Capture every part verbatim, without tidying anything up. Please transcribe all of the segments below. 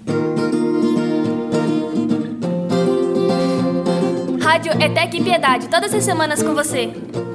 Rádio ETEC Piedade, todas as semanas com você.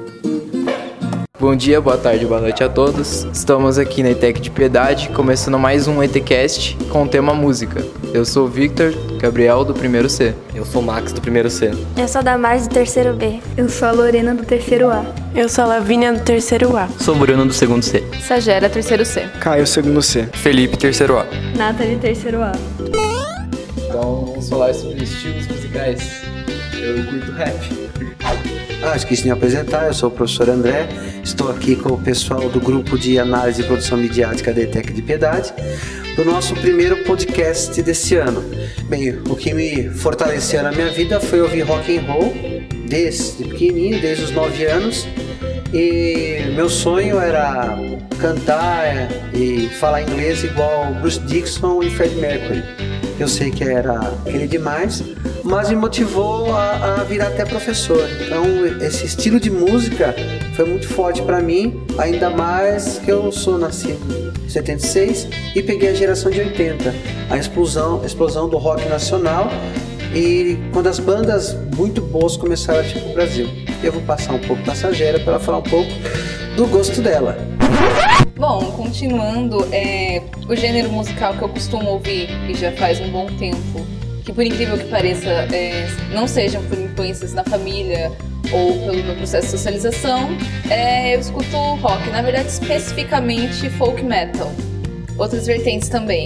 Bom dia, boa tarde, boa noite a todos. Estamos aqui na ETEC de Piedade, começando mais um ETCast com o tema música. Eu sou o Victor Gabriel, do primeiro C. Eu sou o Max, do primeiro C. Eu sou a Damares, do terceiro B. Eu sou a Lorena, do terceiro A. Eu sou a Lavínia, do terceiro A. Sou o Bruno, do segundo C. Sagera, terceiro C. Caio, segundo C. Felipe, terceiro A. Nathalie, terceiro A. Então, vamos falar sobre estilos musicais. Eu curto rap. Ah, esqueci de me apresentar, eu sou o professor André, estou aqui com o pessoal do grupo de análise e produção midiática da ETEC de Piedade, do nosso primeiro podcast desse ano. Bem, o que me fortaleceu na minha vida foi ouvir rock and roll, desde pequenininho, desde os nove anos, e meu sonho era cantar e falar inglês igual Bruce Dickinson e Freddie Mercury. Eu sei que era querer demais, mas me motivou a, a virar até professor. Então esse estilo de música foi muito forte para mim, ainda mais que eu sou nascido em setenta e seis e peguei a geração de oitenta, a explosão, a explosão do rock nacional, e quando as bandas muito boas começaram a vir pro Brasil. Eu vou passar um pouco da Sagera para ela falar um pouco do gosto dela. Bom, continuando, é, o gênero musical que eu costumo ouvir, e já faz um bom tempo, que por incrível que pareça, é, não sejam por influências na família ou pelo meu processo de socialização, é, eu escuto rock, na verdade especificamente folk metal, outras vertentes também,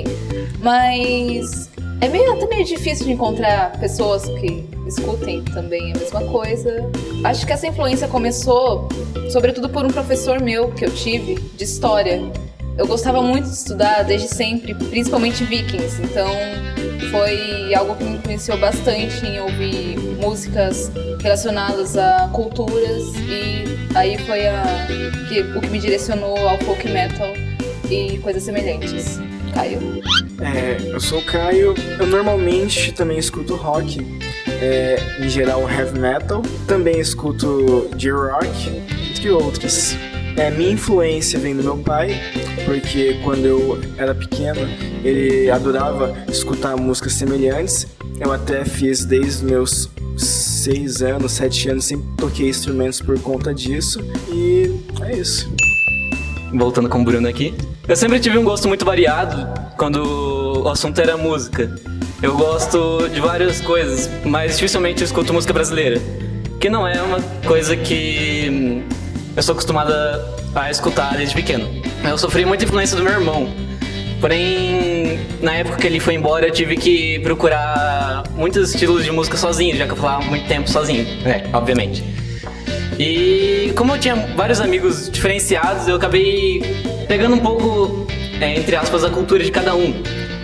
mas é meio, até meio difícil de encontrar pessoas que escutem também a mesma coisa. Acho que essa influência começou sobretudo por um professor meu que eu tive de história. Eu gostava muito de estudar desde sempre, principalmente Vikings, então foi algo que me influenciou bastante em ouvir músicas relacionadas a culturas, e aí foi a, que, o que me direcionou ao folk metal e coisas semelhantes. Caio. É, eu sou o Caio, eu normalmente também escuto rock, é, em geral heavy metal, também escuto J-rock, entre outros. É, minha influência vem do meu pai, porque quando eu era pequeno ele adorava escutar músicas semelhantes. Eu até fiz desde meus seis anos, sete anos, sempre toquei instrumentos por conta disso, e é isso. Voltando com o Bruno aqui, eu sempre tive um gosto muito variado quando o assunto era música. Eu gosto de várias coisas, mas dificilmente eu escuto música brasileira, que não é uma coisa que eu sou acostumada a escutar desde pequeno. Eu sofri muita influência do meu irmão, porém, na época que ele foi embora, eu tive que procurar muitos estilos de música sozinho, já que eu falava muito tempo sozinho, né, obviamente. E como eu tinha vários amigos diferenciados, eu acabei pegando um pouco, é, entre aspas, a cultura de cada um.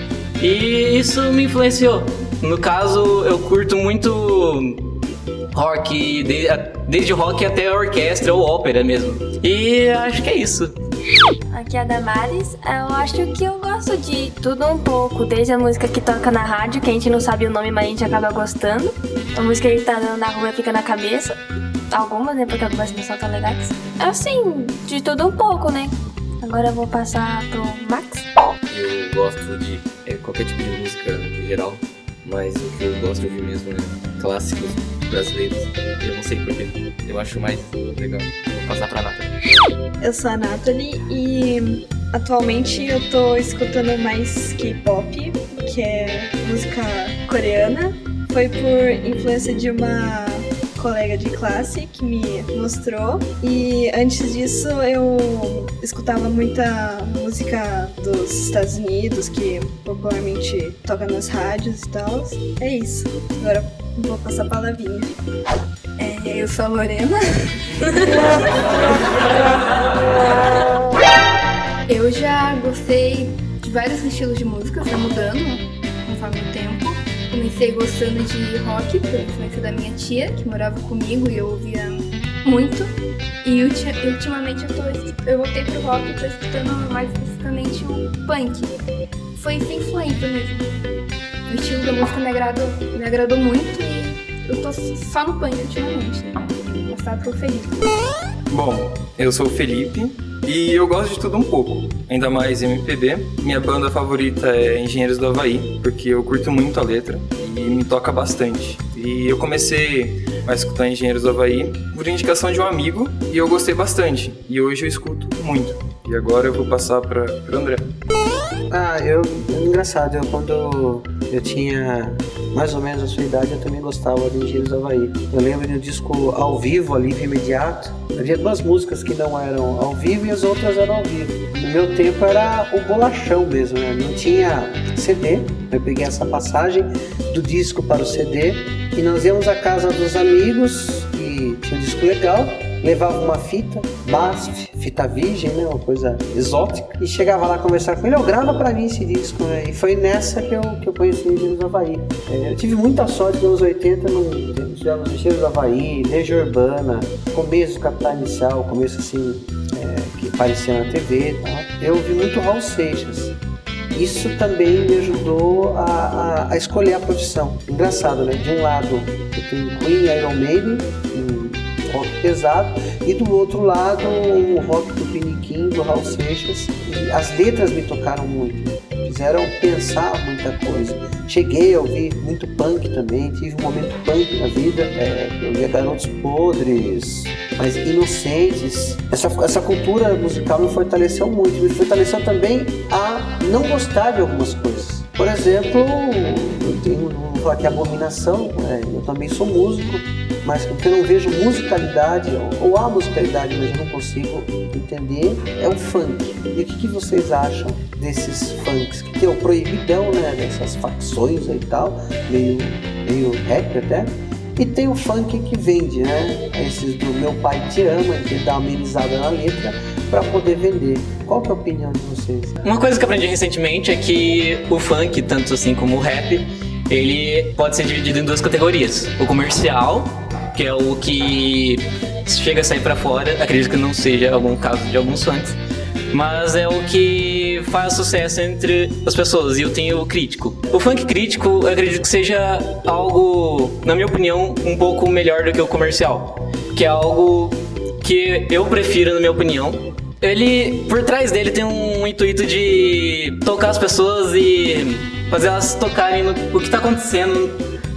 E isso me influenciou. No caso, eu curto muito rock, de, desde rock até orquestra ou ópera mesmo. E acho que é isso. Aqui é a Damares. Eu acho que eu gosto de tudo um pouco, desde a música que toca na rádio, que a gente não sabe o nome, mas a gente acaba gostando. A música que tá dando na rua fica na cabeça. Algumas, né, porque algumas não são tão legais. Assim, de tudo um pouco, né. Agora eu vou passar pro Max. Eu gosto de é, qualquer tipo de música em geral, mas o que eu gosto de ouvir mesmo é clássicos brasileiros. Eu não sei porquê, eu acho mais legal. Vou passar pra Nathalie. Eu sou a Nathalie e atualmente eu tô escutando mais K-pop, que é música coreana. Foi por influência de uma colega de classe que me mostrou, e antes disso eu escutava muita música dos Estados Unidos, que popularmente toca nas rádios e tal. É isso. Agora vou passar pra Lavínia. É, eu sou a Lorena. Eu já gostei de vários estilos de música, foi mudando conforme o tempo. Comecei gostando de rock por influência da minha tia, que morava comigo e eu ouvia muito. E ulti- ultimamente eu, tô, eu voltei pro rock e tô escutando mais especificamente o punk. Foi sem influência mesmo. O estilo da música me agradou, me agradou muito e eu tô só no punk ultimamente, né? Vou passar pro Felipe. Bom, eu sou o Felipe, E eu gosto de tudo um pouco, ainda mais M P B. Minha banda favorita é Engenheiros do Havaí, porque eu curto muito a letra e me toca bastante. E eu comecei a escutar Engenheiros do Havaí por indicação de um amigo e eu gostei bastante. E hoje eu escuto muito. E agora eu vou passar para o André. Ah, eu... Engraçado, eu quando eu tinha mais ou menos a sua idade, eu também gostava de Engenheiros do Havaí. Eu lembro de um disco ao vivo, Alívio Imediato. Havia duas músicas que não eram ao vivo e as outras eram ao vivo. No meu tempo era o bolachão mesmo, né? Não tinha C D. Eu peguei essa passagem do disco para o C D e nós íamos à casa dos amigos e tinha um disco legal. Levava uma fita, B A S F, fita virgem, né, uma coisa exótica, e chegava lá conversar com ele, eu grava pra mim esse disco, né, e foi nessa que eu, que eu conheci Engenheiros do Havaí. É, eu tive muita sorte nos anos oitenta, nos tivemos Engenheiros do Havaí, Legião Urbana, começo do Capital Inicial, começo assim, é, que aparecia na T V e tal. Eu ouvi muito Raul Seixas. Isso também me ajudou a, a, a escolher a profissão. Engraçado, né? De um lado eu tenho Queen, Iron Maiden, rock pesado, e do outro lado o rock do Piniquim, do Raul Seixas. E as letras me tocaram muito, fizeram pensar muita coisa. Cheguei a ouvir muito punk também, tive um momento punk na vida, é, eu via Garotos Podres, mas Inocentes. Essa, essa cultura musical me fortaleceu muito, me fortaleceu também a não gostar de algumas coisas. Por exemplo, eu tenho, não vou falar que é abominação, é, eu também sou músico, mas o que eu não vejo musicalidade, ou, ou há musicalidade, mas eu não consigo entender, é o funk. E o que, que vocês acham desses funks? Que tem o proibidão, né, dessas facções aí e tal, meio, meio rap até. E tem o funk que vende, né, esses do Meu Pai Te Ama, que dá uma amenizada na letra para poder vender. Qual que é a opinião de vocês? Uma coisa que eu aprendi recentemente é que o funk, tanto assim como o rap, ele pode ser dividido em duas categorias. O comercial, que é o que chega a sair pra fora, acredito que não seja algum caso de alguns funks, mas é o que faz sucesso entre as pessoas, e eu tenho o crítico. O funk crítico, eu acredito que seja algo, na minha opinião, um pouco melhor do que o comercial, que é algo que eu prefiro, na minha opinião. Ele, por trás dele, tem um intuito de tocar as pessoas e fazer elas tocarem no o que está acontecendo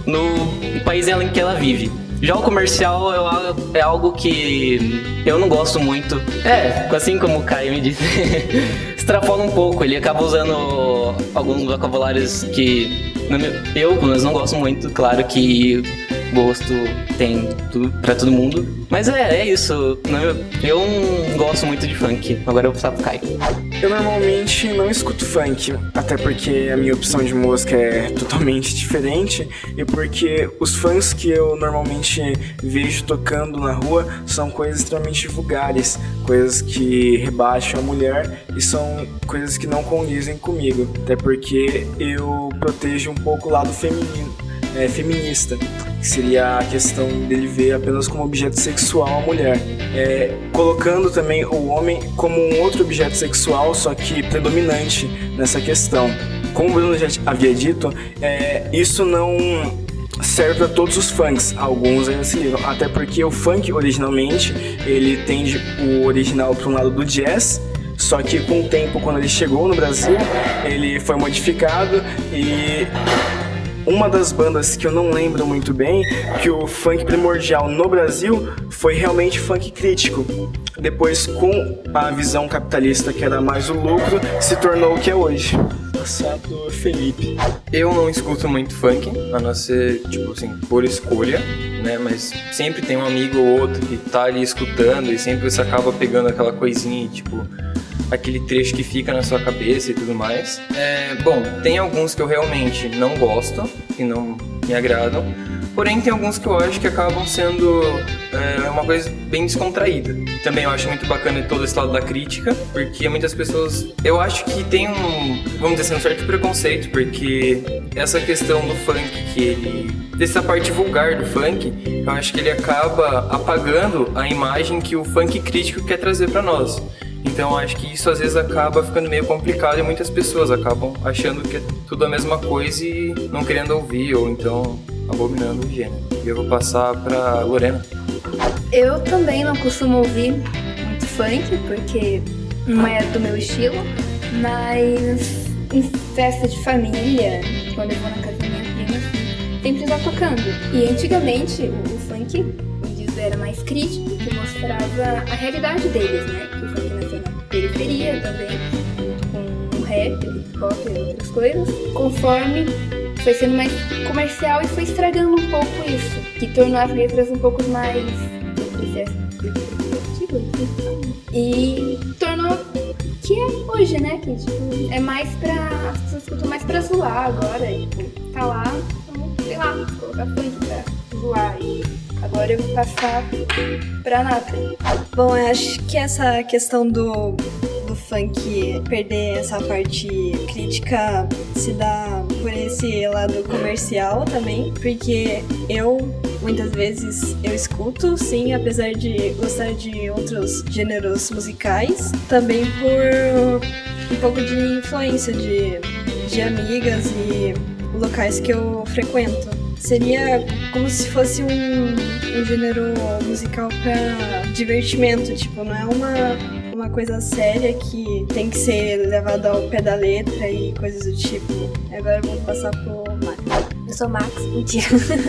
no país em que ela vive. Já o comercial é algo que eu não gosto muito. É, assim como o Caio me disse, extrapola um pouco. Ele acaba usando alguns vocabulários que eu, pelo menos, não gosto muito. Claro que gosto tem tudo, pra todo mundo. Mas é, é isso. Eu não gosto muito de funk. Agora eu vou passar pro Caio. Eu normalmente não escuto funk, até porque a minha opção de música é totalmente diferente e porque os funks que eu normalmente vejo tocando na rua são coisas extremamente vulgares, coisas que rebaixam a mulher e são coisas que não condizem comigo, até porque eu protejo um pouco o lado feminino, é, feminista, que seria a questão dele ver apenas como objeto sexual a mulher, é, colocando também o homem como um outro objeto sexual, só que predominante nessa questão. Como o Bruno já havia dito, é, isso não serve para todos os funks, alguns ainda se ligam, até porque o funk originalmente ele tende o original para um lado do jazz, só que com o tempo, quando ele chegou no Brasil, ele foi modificado e uma das bandas que eu não lembro muito bem, que o funk primordial no Brasil foi realmente funk crítico. Depois, com a visão capitalista, que era mais o lucro, se tornou o que é hoje. Passado Felipe. Eu não escuto muito funk, a não ser, tipo assim, por escolha, né? Mas sempre tem um amigo ou outro que tá ali escutando e sempre você acaba pegando aquela coisinha, tipo, aquele trecho que fica na sua cabeça e tudo mais. É, bom, tem alguns que eu realmente não gosto, que não me agradam, porém tem alguns que eu acho que acabam sendo é, uma coisa bem descontraída. Também eu acho muito bacana todo esse lado da crítica, porque muitas pessoas, eu acho que tem um, vamos dizer assim, um certo preconceito, porque essa questão do funk, que ele, dessa parte vulgar do funk, eu acho que ele acaba apagando a imagem que o funk crítico quer trazer pra nós. Então eu acho que isso às vezes acaba ficando meio complicado e muitas pessoas acabam achando que é tudo a mesma coisa e não querendo ouvir, ou então abominando o gênero. E eu vou passar pra Lorena. Eu também não costumo ouvir muito funk, porque não é do meu estilo, mas em festa de família, quando eu vou na casa da minha prima, assim, sempre tá tocando. E antigamente o, o funk, como diz, era mais crítico, que mostrava a realidade deles, né? Que o funk nasceu na periferia também, com o rap, o hip hop e outras coisas. Conforme foi sendo mais comercial e foi estragando um pouco isso, que tornou as letras um pouco mais e tornou que é hoje, né? Que tipo, é mais pra. As pessoas escutam mais pra zoar agora. E, tipo, tá lá, então, sei lá, colocar funk pra zoar. E agora eu vou passar pra Nata. Bom, eu acho que essa questão do, do funk perder essa parte crítica se dá por esse lado comercial também, porque eu muitas vezes eu escuto, sim, apesar de gostar de outros gêneros musicais, também por um pouco de influência de, de amigas e locais que eu frequento. Seria como se fosse um, um gênero musical para divertimento, tipo, não é uma, uma coisa séria que tem que ser levada ao pé da letra e coisas do tipo. Agora vamos passar pro Max. Eu sou Max, mentira.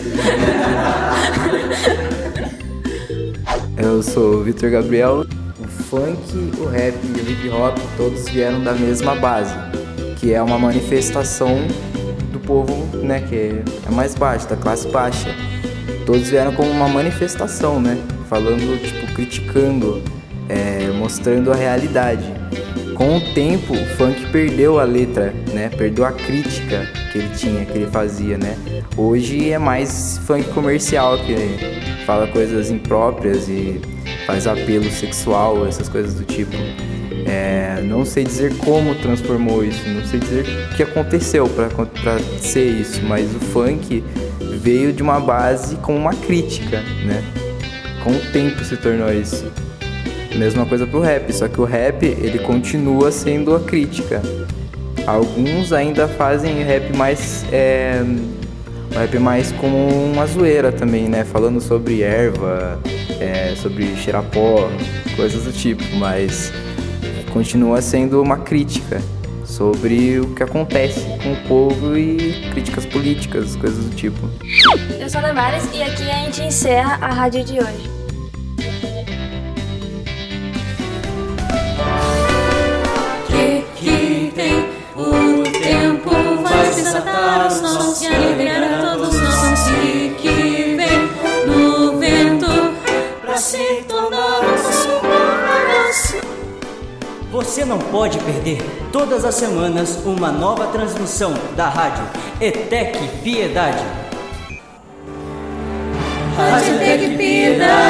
Eu sou o Victor Gabriel. O funk, o rap e o hip hop todos vieram da mesma base, que é uma manifestação do povo, né, que é mais baixo, da classe baixa. Todos vieram como uma manifestação, né, falando, tipo, criticando, é, mostrando a realidade. Com o tempo, o funk perdeu a letra, né, perdeu a crítica que ele tinha, que ele fazia, né. Hoje é mais funk comercial, que fala coisas impróprias e faz apelo sexual, essas coisas do tipo. É, não sei dizer como transformou isso, não sei dizer o que aconteceu para ser isso, mas o funk veio de uma base com uma crítica, né? Com o tempo se tornou isso. Mesma coisa pro rap, só que o rap ele continua sendo a crítica. Alguns ainda fazem rap mais, é, rap mais como uma zoeira também, né? Falando sobre erva, é, sobre cheirar pó, coisas do tipo, mas continua sendo uma crítica sobre o que acontece com o povo e críticas políticas, coisas do tipo. Eu sou a Damares e aqui a gente encerra a rádio de hoje. Que que tem o tempo vai desatar os nossos e alegrar todos os nossos que que vem no vento pra se tornar o nosso nosso. Você não pode perder todas as semanas uma nova transmissão da rádio ETEC Piedade. Rádio ETEC Piedade.